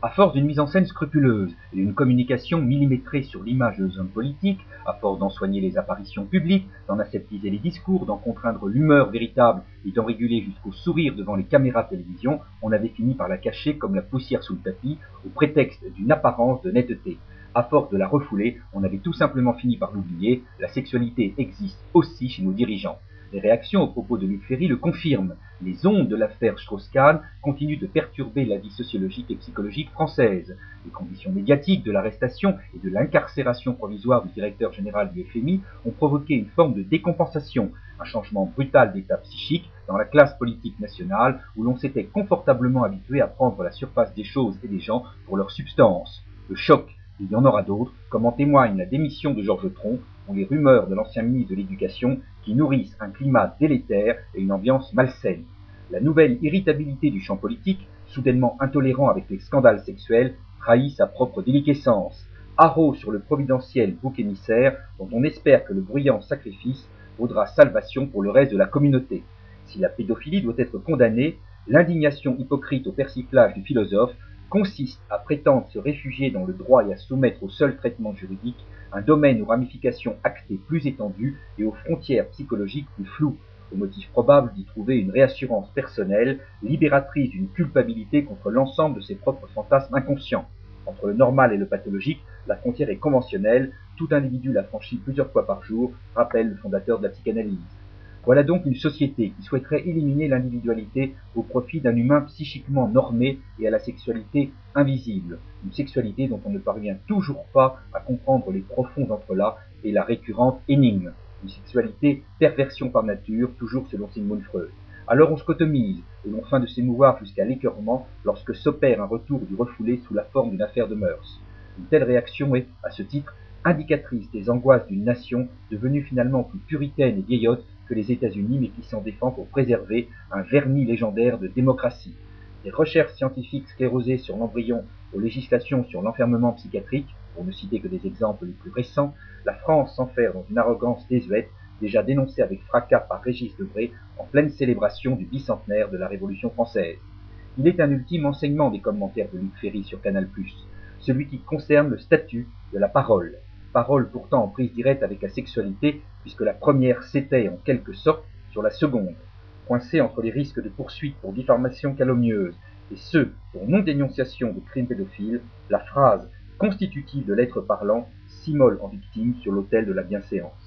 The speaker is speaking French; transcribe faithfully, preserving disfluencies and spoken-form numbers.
À force d'une mise en scène scrupuleuse et d'une communication millimétrée sur l'image des hommes politiques, à force d'en soigner les apparitions publiques, d'en aseptiser les discours, d'en contraindre l'humeur véritable et d'en réguler jusqu'au sourire devant les caméras de télévision, on avait fini par la cacher comme la poussière sous le tapis, au prétexte d'une apparence de netteté. À force de la refouler, on avait tout simplement fini par l'oublier, la sexualité existe aussi chez nos dirigeants. Les réactions aux propos de Luc Ferry le confirment. Les ondes de l'affaire Strauss-Kahn continuent de perturber la vie sociologique et psychologique française. Les conditions médiatiques de l'arrestation et de l'incarcération provisoire du directeur général du F M I ont provoqué une forme de décompensation, un changement brutal d'état psychique dans la classe politique nationale où l'on s'était confortablement habitué à prendre la surface des choses et des gens pour leur substance. Le choc, il y en aura d'autres, comme en témoigne la démission de Georges Tron ou les rumeurs de l'ancien ministre de l'Éducation qui nourrissent un climat délétère et une ambiance malsaine. La nouvelle irritabilité du champ politique, soudainement intolérant avec les scandales sexuels, trahit sa propre déliquescence. Haro sur le providentiel bouc émissaire dont on espère que le bruyant sacrifice vaudra salvation pour le reste de la communauté. Si la pédophilie doit être condamnée, l'indignation hypocrite au persiflage du philosophe consiste à prétendre se réfugier dans le droit et à soumettre au seul traitement juridique un domaine aux ramifications actées plus étendues et aux frontières psychologiques plus floues, au motif probable d'y trouver une réassurance personnelle, libératrice d'une culpabilité contre l'ensemble de ses propres fantasmes inconscients. Entre le normal et le pathologique, la frontière est conventionnelle, tout individu la franchit plusieurs fois par jour, rappelle le fondateur de la psychanalyse. Voilà donc une société qui souhaiterait éliminer l'individualité au profit d'un humain psychiquement normé et à la sexualité invisible, une sexualité dont on ne parvient toujours pas à comprendre les profonds entrelacs et la récurrente énigme, une sexualité perversion par nature, toujours selon Sigmund Freud. Alors on scotomise, et l'on feint de s'émouvoir jusqu'à l'écœurement lorsque s'opère un retour du refoulé sous la forme d'une affaire de mœurs. Une telle réaction est, à ce titre, indicatrice des angoisses d'une nation devenue finalement plus puritaine et vieillotte que les États-Unis, mais qui s'en défend pour préserver un vernis légendaire de démocratie. Des recherches scientifiques sclérosées sur l'embryon aux législations sur l'enfermement psychiatrique, pour ne citer que des exemples les plus récents, la France s'enferre dans une arrogance désuète, déjà dénoncée avec fracas par Régis Debray en pleine célébration du bicentenaire de la Révolution française. Il est un ultime enseignement des commentaires de Luc Ferry sur Canal plus, celui qui concerne le statut de la parole. Parole pourtant en prise directe avec la sexualité, puisque la première s'étaye en quelque sorte sur la seconde. Coincée entre les risques de poursuite pour diffamation calomnieuse et ceux pour non-dénonciation de crimes pédophiles, la phrase constitutive de l'être parlant s'immole en victime sur l'autel de la bienséance.